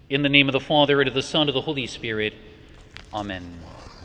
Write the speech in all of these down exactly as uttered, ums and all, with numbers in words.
In the name of the Father, and of the Son, and of the Holy Spirit. Amen.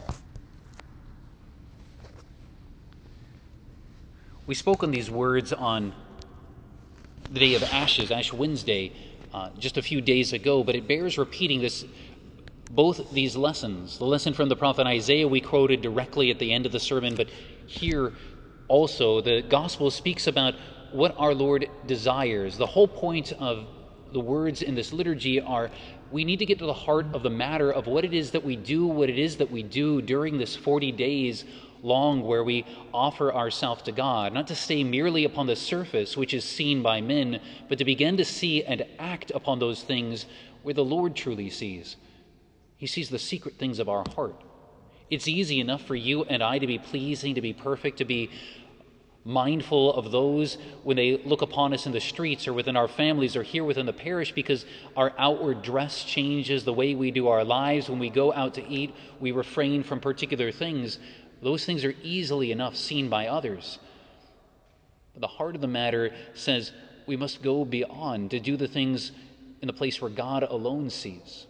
We spoke on these words on the day of Ashes, Ash Wednesday, uh, just a few days ago, but it bears repeating this, both these lessons. The lesson from the prophet Isaiah we quoted directly at the end of the sermon, but here also the gospel speaks about what our Lord desires. The whole point of the words in this liturgy are we need to get to the heart of the matter of what it is that we do, what it is that we do during this forty days long where we offer ourselves to God, not to stay merely upon the surface, which is seen by men, but to begin to see and act upon those things where the Lord truly sees. He sees the secret things of our heart. It's easy enough for you and I to be pleasing, to be perfect, to be mindful of those when they look upon us in the streets or within our families or here within the parish, because our outward dress changes, the way we do our lives. When we go out to eat, we refrain from particular things. Those things are easily enough seen by others. But the heart of the matter says we must go beyond, to do the things in the place where God alone sees.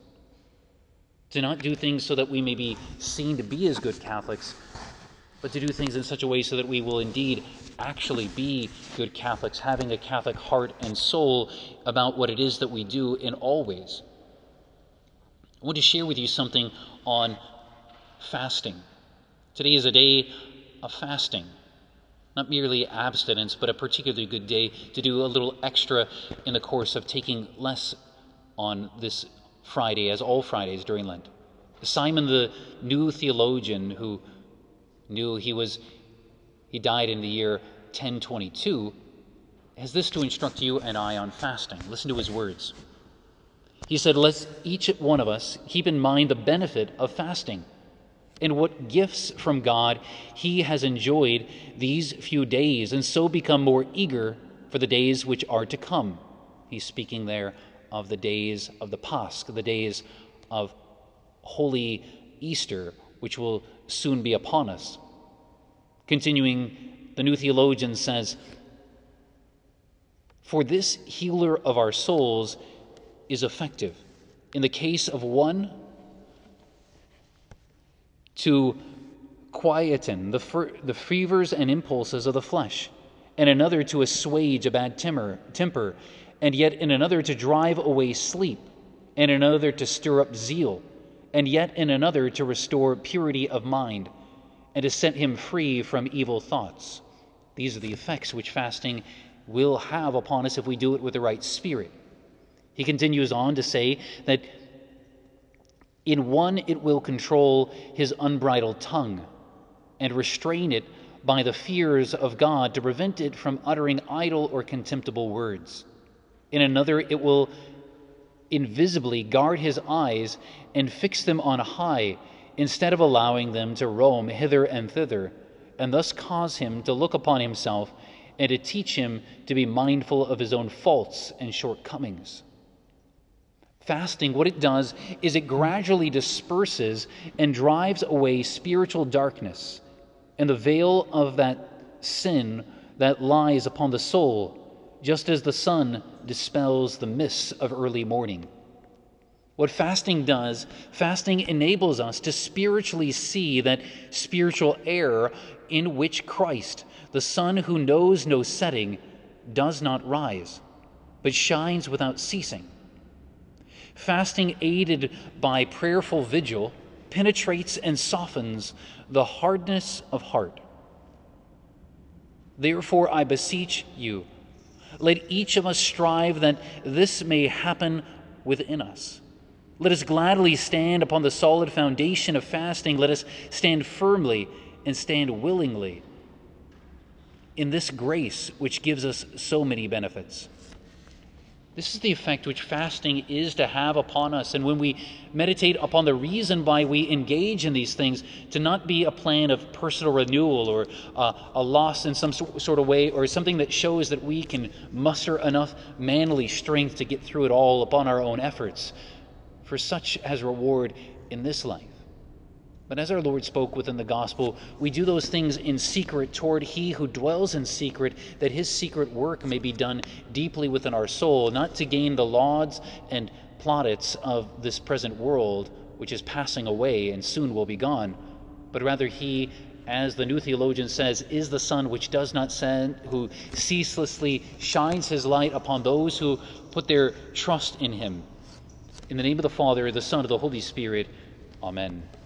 To not do things so that we may be seen to be as good Catholics, but to do things in such a way so that we will indeed actually be good Catholics, having a Catholic heart and soul about what it is that we do in all ways. I want to share with you something on fasting. Today is a day of fasting, not merely abstinence, but a particularly good day to do a little extra in the course of taking less on this Friday, as all Fridays during Lent. Simon, the new theologian who knew he was, he died in the year ten twenty-two, has this to instruct you and I on fasting. Listen to his words. He said, "Let's each one of us keep in mind the benefit of fasting and what gifts from God he has enjoyed these few days, and so become more eager for the days which are to come." He's speaking there of the days of the Pasch, the days of Holy Easter, which will soon be upon us. Continuing, the new theologian says, "For this healer of our souls is effective in the case of one to quieten the, fer- the fevers and impulses of the flesh, and another to assuage a bad temper, temper, and yet in another to drive away sleep, and in another to stir up zeal, and yet in another to restore purity of mind, and to set him free from evil thoughts." These are the effects which fasting will have upon us if we do it with the right spirit. He continues on to say that in one it will control his unbridled tongue and restrain it by the fears of God to prevent it from uttering idle or contemptible words. In another it will invisibly guard his eyes and fix them on high, instead of allowing them to roam hither and thither, and thus cause him to look upon himself and to teach him to be mindful of his own faults and shortcomings. Fasting, what it does is it gradually disperses and drives away spiritual darkness and the veil of that sin that lies upon the soul, just as the sun dispels the mists of early morning. What fasting does, fasting enables us to spiritually see that spiritual air in which Christ, the sun who knows no setting, does not rise, but shines without ceasing. Fasting, aided by prayerful vigil, penetrates and softens the hardness of heart. Therefore, I beseech you, let each of us strive that this may happen within us. Let us gladly stand upon the solid foundation of fasting. Let us stand firmly and stand willingly in this grace which gives us so many benefits. This is the effect which fasting is to have upon us. And when we meditate upon the reason why we engage in these things, to not be a plan of personal renewal or uh, a loss in some sort of way, or something that shows that we can muster enough manly strength to get through it all upon our own efforts, for such has reward in this life. But as our Lord spoke within the gospel, we do those things in secret toward he who dwells in secret, that his secret work may be done deeply within our soul, not to gain the lauds and plaudits of this present world, which is passing away and soon will be gone, but rather he, as the New Theologian says, is the sun which does not set, who ceaselessly shines his light upon those who put their trust in him. In the name of the Father, the Son, and the Holy Spirit. Amen.